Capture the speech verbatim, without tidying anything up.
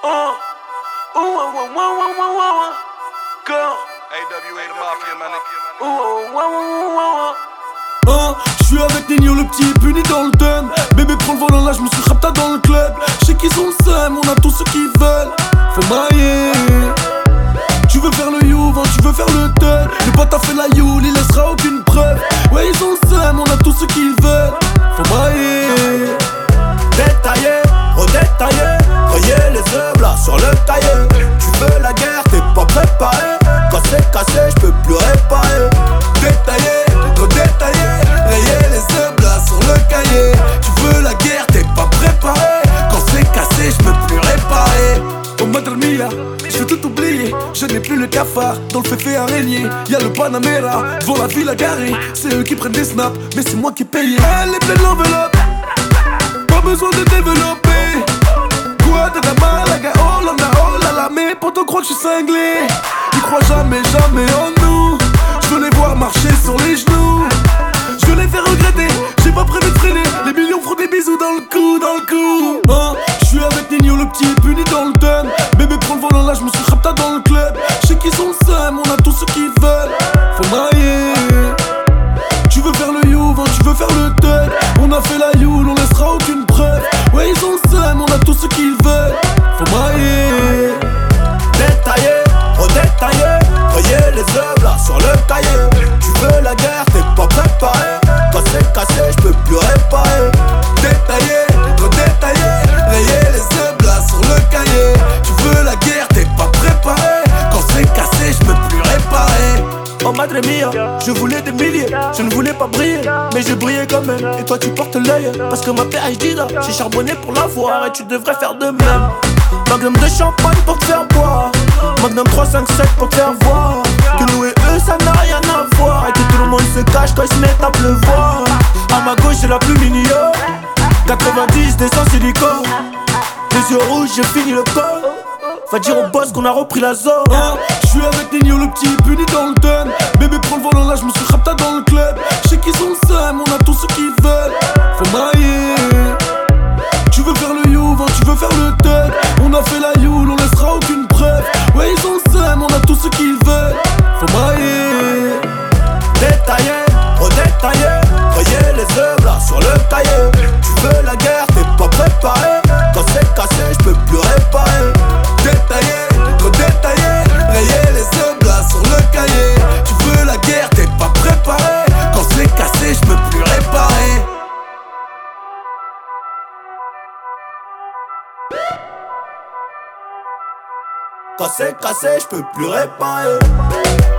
Uh, ooh, wah, wah, wah, wah, wah, wah, wah. Go. A W A the Mafia, ma nigga. Ooh, wah, wah, wah, wah. Hein, je suis avec Nino le petit puni dans le thème. Bébé prend le volant là, je me suis rapta dans le club. Je sais qu'ils ont le seum, on a tout ce qu'ils veulent. Faut mailler. Tu veux faire le youvan, tu veux faire le tel. Le pote a fait la youle, il laissera aucune preuve. Ouais ils ont le seum, on a tout ce qu'ils veulent. Faut mailler. Détaillé, redétaillé, rayer les œufs là sur le cahier. Tu veux la guerre, t'es pas préparé. Quand c'est cassé, j'peux plus réparer. Détaillé, redétaillé, rayer les œufs là sur le cahier. Tu veux la guerre, t'es pas préparé. Quand c'est cassé, j'peux plus réparer. Oh madre mia, je vais tout oublier. Je n'ai plus le cafard dans le féfé araignée. Y'a le Panamera devant la ville à garer. C'est eux qui prennent des snaps, mais c'est moi qui paye. Elle est pleine l'enveloppe, pas besoin de développer. Quoi de la malaga, oh là là, oh là là. Mais pourtant crois que je suis cinglé. Ils croient jamais, jamais en nous. Je veux les voir marcher sur les genoux. Je veux les faire regretter, j'ai pas prévu de freiner. Les millions feront des bisous dans le cou, dans le cou. Hein, je suis avec Nino le petit puni dans le thème. Bébé prend le volant là, je me suis rapta dans le club. Je sais qu'ils ont le seum, on a tout ce qu'ils veulent. Faut mailler. Tu veux faire le youvan, tu veux faire le tel. On a fait la youle, on laissera aucune preuve. Ouais ils ont le seum, on a tout ce qu'ils veulent. Faut mailler. Détaillé, redétaillé, rayer les œufs là sur le cahier. Tu veux la guerre, t'es pas préparé. Quand c'est cassé, j'peux plus réparer. Détaillé, redétaillé, rayer les œufs là sur le cahier. Tu veux la guerre, t'es pas préparé. Quand c'est cassé, j'peux plus réparer. Oh madre mia, je voulais des milliers, je ne voulais pas briller, mais j'ai brillé quand même. Et toi tu portes l'œil, parce que ma P H D là, j'ai charbonné pour l'avoir et tu devrais faire de même. Magnum de champagne pour te faire boire, Magnum trois cinq sept pour te faire voir que nous et eux ça n'a rien à voir, et que tout le monde se cache quand ils se mettent à pleuvoir. À ma gauche j'ai la plus mignonne, quatre-vingt-dix descend silicone. Les yeux rouges j'ai fini le col. Va dire au boss qu'on a repris la zone. Hein, je suis avec Nino le petit puni dans le thème. Bébé prend le volant là, je me suis rapta dans le club. Je sais qu'ils ont le seum, on a tout ce qu'ils veulent. Faut mailler. Tu veux faire le youvan, tu veux faire le tel. On a fait la youle, on laissera aucune preuve. Ouais ils ont le seum, on a tout ce qu'ils veulent. Faut mailler. Détaillé, redétaillé, rayer les œufs là sur le cahier. Tu veux la guerre, t'es pas préparé. Quand c'est cassé, j'peux plus réparer. Détaillé, redétaillé, rayer les œufs là sur le cahier. Tu veux la guerre, t'es pas préparé. Quand c'est cassé, j'peux plus réparer. Quand c'est cassé, j'peux plus réparer.